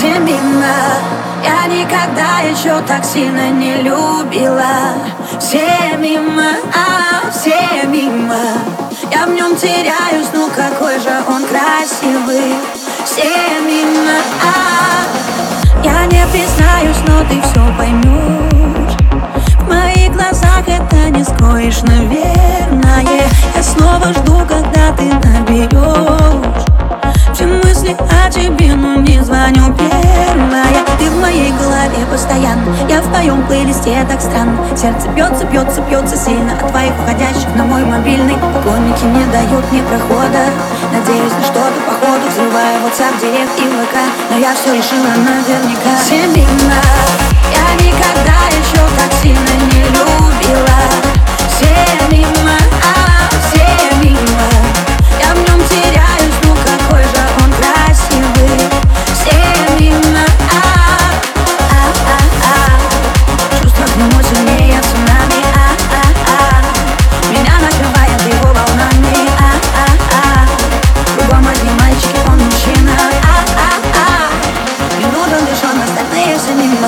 Все мимо, я никогда еще так сильно не любила. Все мимо, все мимо, я в нем теряюсь, ну какой же он красивый. Все мимо, я не признаюсь, но ты все поймешь. В моих глазах это не скроешь, наверное. Я снова жду, когда ты наберешь. Все мысли о тебе, но не звоню первая. Ты в моей голове постоянно, я в твоем плейлисте так странно. Сердце бьется, бьется, бьется сильно от твоих входящих на мой мобильный. Поклонники не дают мне прохода. Надеюсь на что-то по ходу, взрываю WhatsApp, Директ и ВК. Но я все решила наверняка. Все мимо, я никогда еще так сильно не любила. Все мимо, все мимо, я в нем теряюсь, ну какой же он красивый. Все мимо, чувства к нему сильнее цунами, меня накрывает его волнами, кругом одни мальчики, он мужчина, не нужен лишь он, остальные все мимо.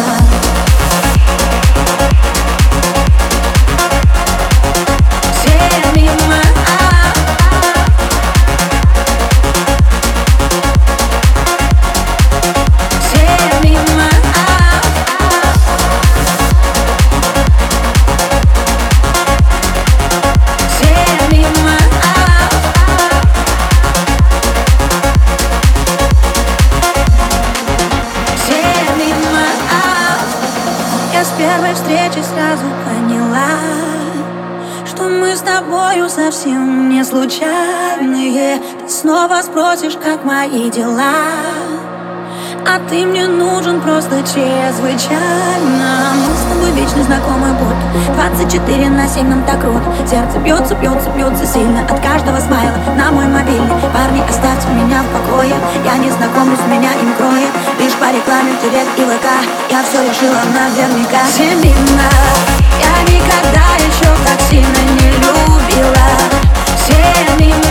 Я с первой встречи сразу поняла, что мы с тобою совсем не случайные. Ты снова спросишь, как мои дела, а ты мне нужен просто чрезвычайно. Мы с тобой вечно знакомы, будто 24/7 нам так круто. Сердце бьется, бьется, бьется сильно от каждого смайла на мой мобильный. Парни, оставьте меня в покое, я не знакомлюсь, меня им кроет. Лишь по рекламе в Директ и ВК, я все решила наверняка. Все мимо, я никогда еще так сильно не любила. Все мимо.